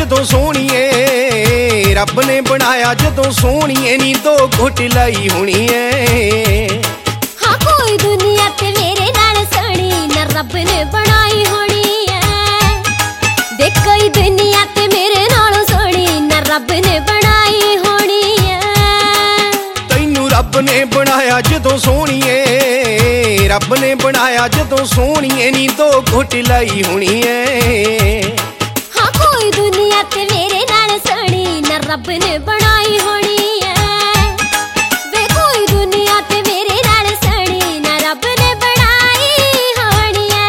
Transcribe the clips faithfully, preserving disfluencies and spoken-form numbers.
जदों सोहणीए, रब ने बनाया जदों सोहणीए नी दो घुट लाई होनी है। हाँ कोई दुनिया ते मेरे नाल सोहणी ना रब ने बनाई होनी है। देख कोई दुनिया ते मेरे नाल सोहणी ना रब ने बनाई होनी है। तैनू रब ने बनाया जदों सोहणीए, रब ने बनाया जदों सोहणीए नी दो घुट लाई होनी है। हाँ कोई दुनिया ते मेरे नाल सोहणी ना रब ने बनाई होनी है। वे कोई दुनिया ते मेरे नाल सोहणी ना रब ने बनाई होनी है।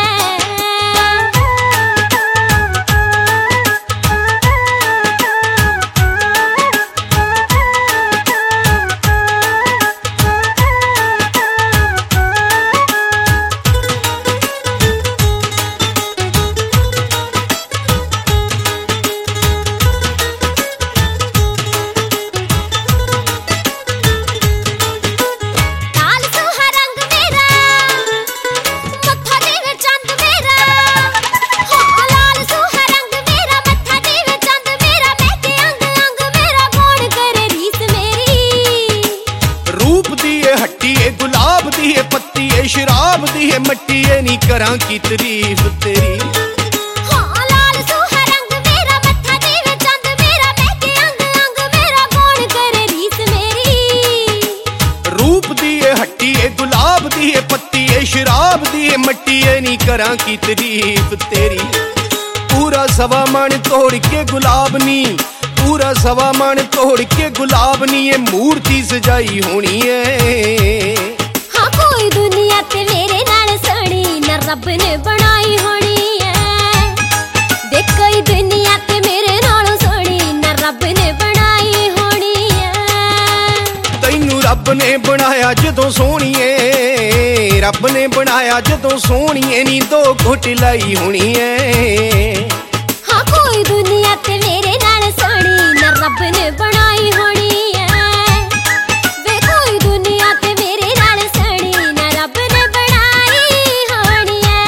गुलाब दी है पत्ती है शराब दी है मट्टी है नी करां की तारीफ तेरी। हाँ लाल सूहा रंग मेरा मत्था देवे चंद मेरा महके अंग अंग मेरा कौन करे रीस मेरी। रूप दी है हट्टी है गुलाब दी है पत्ती है शराब दी है मट्टी है नी करां की तारीफ तेरी। पूरा सवा मन तोड़ के गुलाब नी, पूरा सवा मन तोड़ के गुलाब नी ये मूर्ति सजाई होनी है। हाँ कोई दुनिया ते मेरे नाल सोहणी ना रब ने बनाई होनी है। देख कोई दुनिया ते मेरे नाल सोहणी ना रब ने बनाई होनी है। तैनू रब ने बनाया जदों सोहणीए, रब ने बनाया जदों सोहणीए नी दो घुट लाई होनी है। हाँ कोई दुनिया ते मेरे नाल सोहणी ना रब ने बनाई होनी है। वे कोई दुनिया ते मेरे नाल सोहणी ना रब ने बनाई होनी है।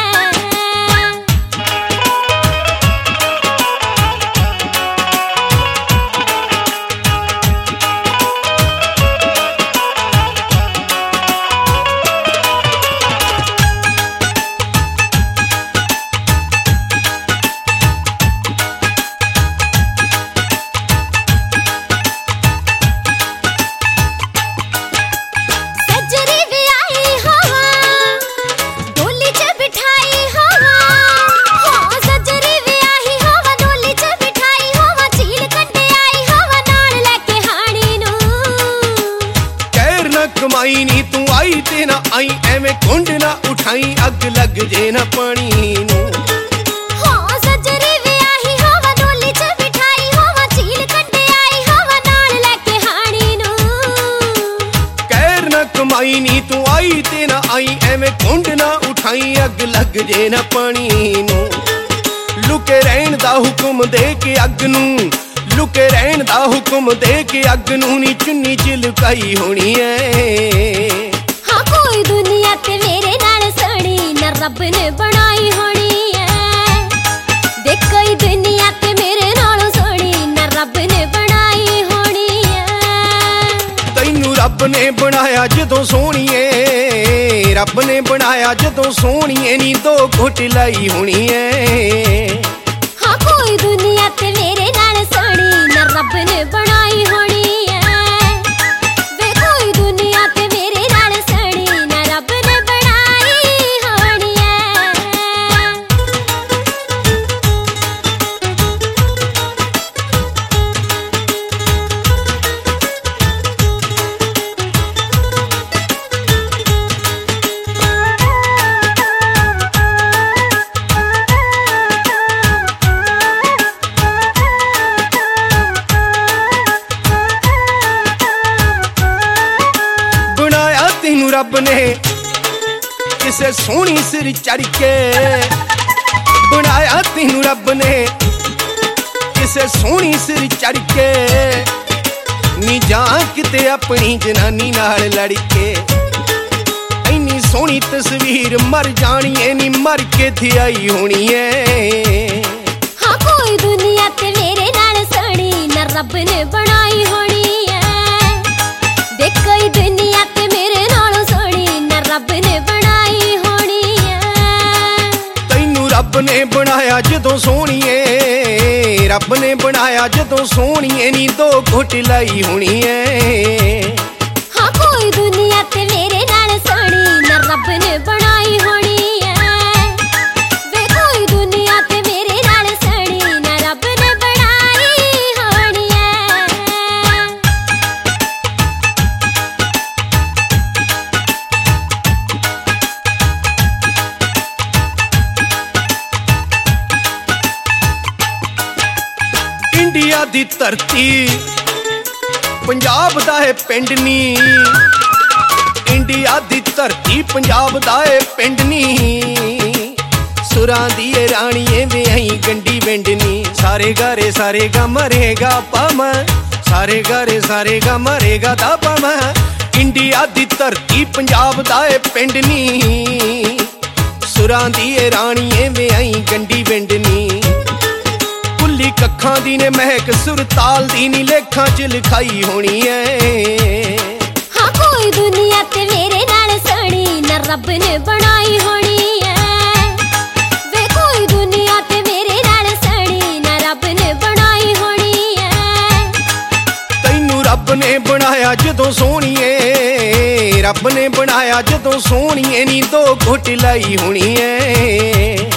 कमाई नी तू आई ते ना आई एवें कुंड ना उठाई अग लग जे ना पानी नू। हाँ सजरी विआही होवा डोली च बिठाई होवा झील कंडे आई होवा नाल लेके हाणी नू। कहर ना कमाई नी तू आई ते ना आई एवें कुंड ना उठाई अग लग जे ना पानी नू। लुके रहन दा हुक्म दे के अग नू, लुके रहन दा हुक्म दे के अग नू नी चुन्नी च लुकाई होनी है। हाँ कोई दुनिया ते मेरे नाल सोहणी ना रब ने बनाई होनी है। देख कोई दुनिया ते मेरे नाल सोहणी ना रब ने बनाई होनी है। तैनू रब ने बनाया जदों सोहणीए, रब ने बनाया जदों सोहणीए नी दो घुट लाई होनी है। हाँ कोई दुनिया ते मेरे नाल सोहणी ना रब ने बनाई होनी है। वे कोई दुनिया ते मेरे नाल सोहणी ना रब ने बनाई होनी है। रब ने किसे सोहनी सिर चढ़ के बनाया, तेनू रब ने किसे सोहनी सिर चढ़ के नी जा किते अपनी जनानी नाल लड़ के। इन्नी सोहनी तस्वीर मर जानी है नी मर के थे आई होनी है। हाँ कोई दुनिया ते मेरे नाल रब ने बनाई होनी है। देख कोई दुनिया ते मेरे नालों सोहनी ना रब ने बनाई होनी है। तैनू रब ने बनाया जदों सोहणीए, रब ने बनाया जदों सोहणीए नी दो घुट लाई होनी है। हाँ कोई दुनिया ते मेरे नाल सोहनी ना रब ने बनाई होनी है। वे कोई दुनिया ते मेरे नाल सोहनी ना रब ने बनाई होनी है। इंडिया दी धरती पंजाब दा है पिंड नी, इंडिया दी धरती पंजाब दा है पिंड नी। सुरां दी राणीए वे आई गंडी विंडनी, सारे गारे सारे गा मरेगा पम, सारे गारे सारे गा मरेगा दा पम। इंडिया दी धरती पंजाब दा है पिंड नी, सुरां दी राणीए वे आई गंडी विंडनी। कुल्ली कखां दी ने महक सुरताल दी नी लेखां च लिखाई होनी है। हाँ कोई दुनिया ते मेरे नाल सोहनी ना रब ने बनाई होनी है। वे कोई दुनिया ते मेरे नाल सोहनी ना रब ने बनाई होनी है। तैनू रब ने बनाया जदों सोहणीए, रब ने बनाया जदों सोहणीए नी दो घुट लाई होनी है।